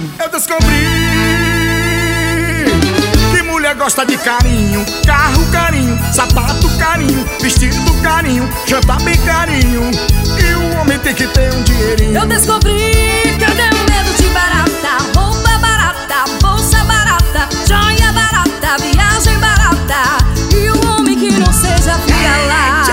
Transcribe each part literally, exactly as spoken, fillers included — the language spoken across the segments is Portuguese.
Eu descobri que mulher gosta de carinho, carro carinho, sapato carinho, vestido carinho, jantar bem carinho. E o homem tem que ter um dinheirinho. Eu descobri que eu tenho medo de barata, roupa barata, bolsa barata, joia barata, viagem barata. E um homem que não seja vira-lata.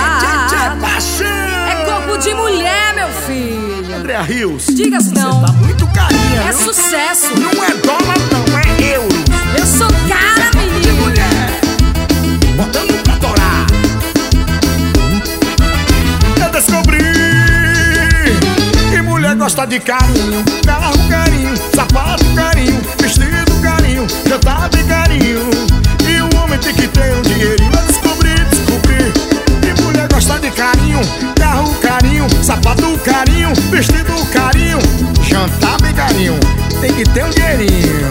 É corpo de mulher, meu filho. Andréa Rios, diga assim não. Você tá muito carinha, é viu? Sucesso. Não é dólar não, é euro. Eu sou cara, é menino. De mulher, botando pra torar. Eu descobri que mulher gosta de carinho, carro carinho, sapato carinho, vestido carinho, jantar bem carinho. E o homem tem que ter um dinheirinho. Eu descobri, descobri que mulher gosta de carinho, carro carinho, sapato carinho, vestido carinho, jantar bem carinho. Tem que ter um dinheirinho.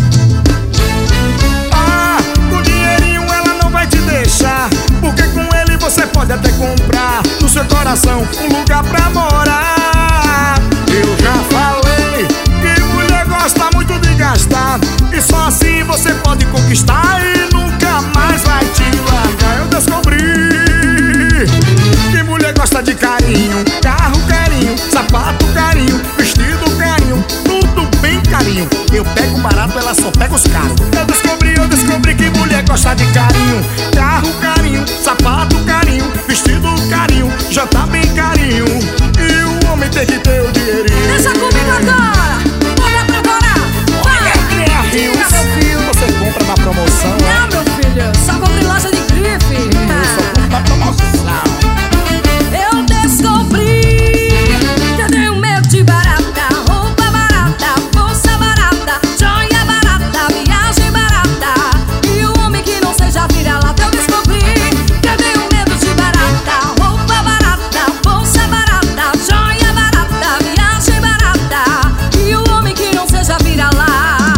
Ah, com dinheirinho ela não vai te deixar, porque com ele você pode até comprar no seu coração um lugar pra morar. Eu já falei que mulher gosta muito de gastar, e só assim você pode conquistar e nunca mais vai te largar. Eu descobri que mulher gosta de carinho, carro carinho, sapato carinho, vestido carinho, tudo bem carinho. Eu pego barato, ela só pega os caros. Eu descobri, eu descobri que mulher gosta de carinho, carro carinho, sapato carinho, vestido carinho, jantar bem carinho. E o homem tem que ter o dinheirinho. Deixa comigo agora, bora pra agora. Olha, Andréa Rios, meu filho, você compra na promoção? Não, meu filho, só compra em loja de grife. Só compra na promoção. Eu descobri que eu tenho medo de barata, roupa barata, bolsa barata, joia barata, viagem barata. E o homem que não seja vira-lata. Eu descobri que eu tenho medo de barata, roupa barata, bolsa barata, joia barata, viagem barata. E o homem que não seja vira-lata.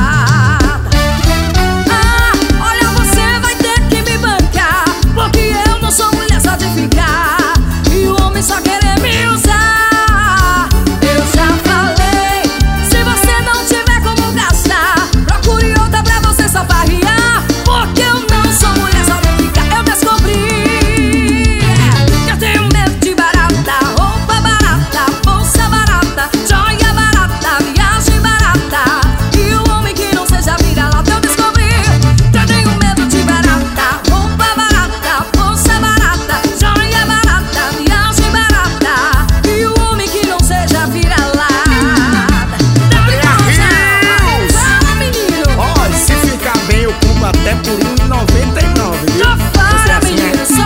Ah, olha, você vai ter que me bancar, porque eu não sou mulher só de ficar e o homem só querer me usar. Eu já falei, se você não tiver como gastar, procure outra pra você só farriar, porque eu não sou mulher só de ficar. Eu descobri que eu tenho medo de barata, roupa barata, bolsa barata, joia barata, viagem barata. E o homem que não seja vira-lata. Eu descobri que eu tenho medo de barata, roupa barata, bolsa barata, joia barata, viagem barata. E o homem que não seja vira-lata. Andréa Rios! Fala, menino! Ó, se ficar bem eu compro até por um e noventa e nove, viu? Tô Você fora, assim, menino! é